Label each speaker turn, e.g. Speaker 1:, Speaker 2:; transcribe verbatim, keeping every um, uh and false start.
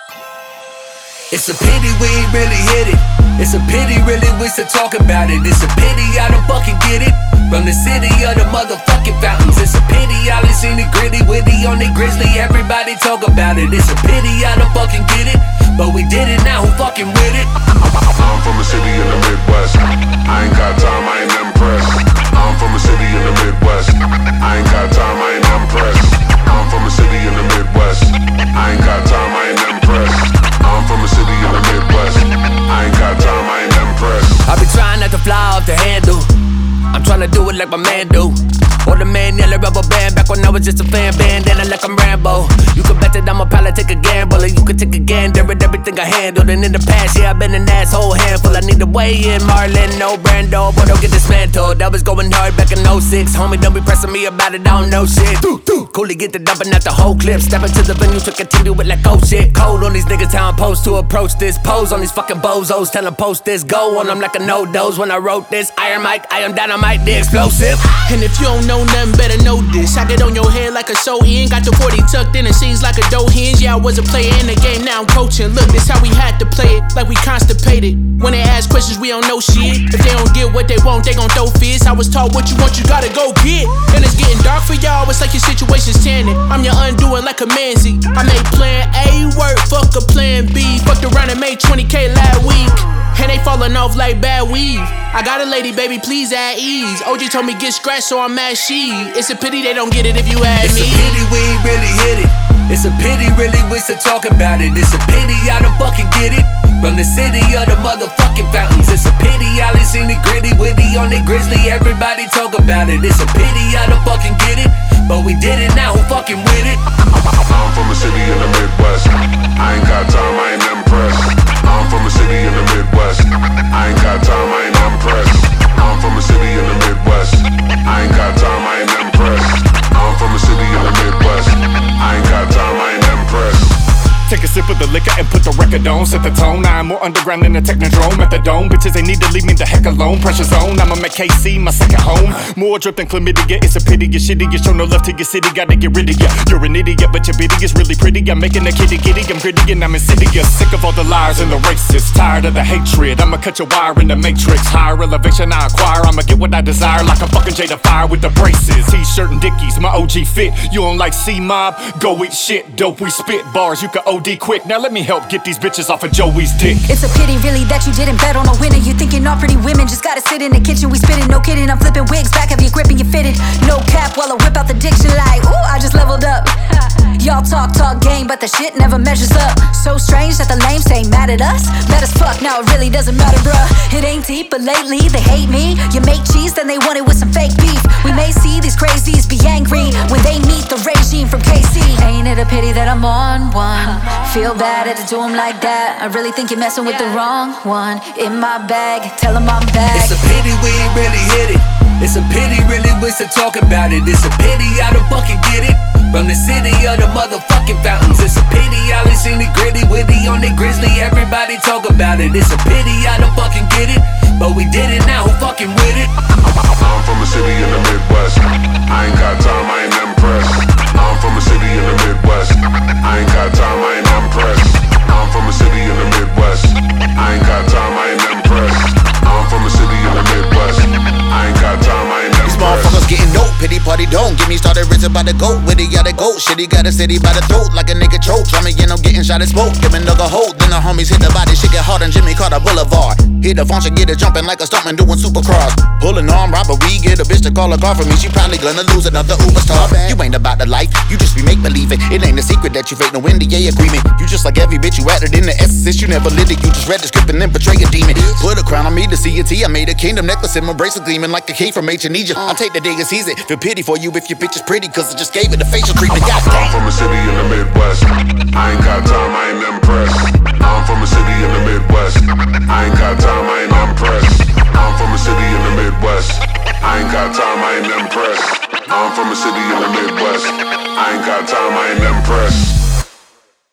Speaker 1: It's a pity we ain't really hit it. It's a pity really we still talk about it. It's a pity I don't fucking get it. From the city of the motherfucking fountains. It's a pity I ain't seen it gritty, witty on it grizzly. Everybody talk about it. It's a pity I don't fucking get it. But we did it, now who fucking with it?
Speaker 2: I'm from a city in the Midwest. I ain't got time, I ain't impressed. I'm from a city in the Midwest. I ain't got time, I ain't impressed. I'm from a city in the Midwest. I ain't got time, I ain't impressed. I'm from a city in the Midwest. I ain't got time, I ain't impressed.
Speaker 1: I been trying not to fly off the handle. I'm tryna do it like my man do. Or the man yellow rubber band back when I was just a fan bandana like I'm Rambo. You can bet that I'm a pilot, take a gamble, and you can take a gander at everything I handled. And in the past, yeah, I've been an asshole handful. I need to weigh in, Marlon, no Brando, boy, don't get dismantled. That was going hard back in oh six. Homie, don't be pressing me about it, I don't know shit. Coolly get the dumping out the whole clip. Step into the venue to continue it like oh shit. Cold on these niggas, how I'm supposed to approach this. Pose on these fucking bozos, tell them post this. Go on them like a no-dose when I wrote this. Iron Mike, I am dynamite, the explosive.
Speaker 3: And if you don't know nothing, better know this. I get on your head like a sew in. Got the forty tucked in and seems like a dough hinge. Yeah, I was a player in the game, now I'm coaching. Look, this how we had to play it, like we constipated. When they ask questions, we don't know shit. If they don't get what they want, they gon' throw fists. I was taught what you want, you gotta go get. And it's getting dark for y'all, it's like your situation's tanning. I'm your undoing like a manzy. I made plan A work, fuck a plan B. Fucked around and made twenty K last week. And they falling off like bad weave. I got a lady, baby, please add ease. O G told me get scratched, so I'm mad she. It's a pity they don't get it if you add me.
Speaker 1: It's a pity we ain't really hit it. It's a pity really we still talk about it. It's a pity I don't fucking get it. From the city of the motherfucking fountains. It's a pity I ain't seen it gritty, witty on it grizzly. Everybody talk about it. It's a pity I don't fucking get it. But we did it, now who fucking with it?
Speaker 2: I'm from a city in the Midwest. I ain't got time, I ain't impressed. I'm from a city in the Midwest. I ain't got time, I ain't impressed. I'm from a city in the Midwest. I ain't got time, I ain't impressed. I'm from a city in the Midwest. I ain't got time, I ain't impressed.
Speaker 4: Take a sip of the liquor and put the record on. Set the tone, I'm more underground than a technodrome. At the dome, bitches, they need to leave me the heck alone. Pressure zone, I'ma make K C my second home. More drip than chlamydia, it's a pity. You're shitty, you show no love to your city. Gotta get rid of ya. You're an idiot, but your bitty is really pretty. I'm making a kitty kitty, I'm gritty and I'm insidious. Sick of all the liars and the racists, tired of the hatred. I'ma cut your wire in the matrix. Higher elevation I acquire, I'ma get what I desire. Like a fucking Jada Fire with the braces. T-shirt and Dickies, my O G fit. You don't like C-Mob? Go eat shit, dope, we spit bars. You can O D quick, now let me help get these bitches off of Joey's dick.
Speaker 5: It's a pity really that you didn't bet on a winner. You thinking all pretty women just gotta sit in the kitchen. We spitting, no kidding, I'm flipping wigs back of your grip and you fitted. No cap while I whip out the diction like, ooh, I just leveled up. Y'all talk, talk game, but the shit never measures up. So strange that the lames ain't mad at us. Mad as fuck, now it really doesn't matter, bruh. It ain't deep, but lately they hate me. You make cheese, then they want it with some fake beef. We may see these crazies be angry when they meet the regime from K C. Ain't it a pity that I'm on one? Feel bad had to do him like that. I really think you're messing with the wrong one. In my bag, tell him I'm back.
Speaker 1: It's a pity we ain't really hit it. It's a pity really we still talk about it. It's a pity I don't fucking get it. From the city of the motherfucking fountains. It's a pity I ain't seen it gritty, witty on it grizzly. Everybody talk about it. It's a pity I don't fucking get it. But we did it, now who fucking with it?
Speaker 2: I'm from a city in the Midwest. I ain't got time, I ain't impressed. I'm from a city in the Midwest. I ain't got time, I ain't impressed. I'm from a city in the Midwest. I ain't got time, I ain't impressed. I'm from a city in the Midwest. I ain't got time, I ain't impressed.
Speaker 6: These motherfuckers getting dope, pity party don't get me started risen by the goat. Where they gotta go, shit he got a city by the throat like a nigga choke. Try me, you know, getting shot at smoke. Give a nigga hold, then the homies hit the body, shit get hard on Jimmy Carter Boulevard. Hit the function, get it jumping like a stuntman doing supercross. Pulling arm robbery, get a bitch to call a car for me. She probably gonna lose another Uber star. You ain't about the life, you just be make believing. It ain't a secret that you fake no N D A agreement. You just like every bitch you acted in the essence. You never lived it, you just read the script and then betray a demon. Put a crown on me to see a T. I made a kingdom necklace and my bracelet gleaming like a king from ancient Egypt. I take the day and seize it. Feel pity for you if your bitch is pretty, cause I just gave it a facial treatment. God damn.
Speaker 2: I'm from a city in the Midwest. I ain't got time, I ain't impressed. I'm from a city in the Midwest. I ain't got time, I ain't impressed. I'm from a city in the Midwest. I ain't got time, I ain't impressed. I'm from a city in the Midwest. I ain't got time, I ain't impressed.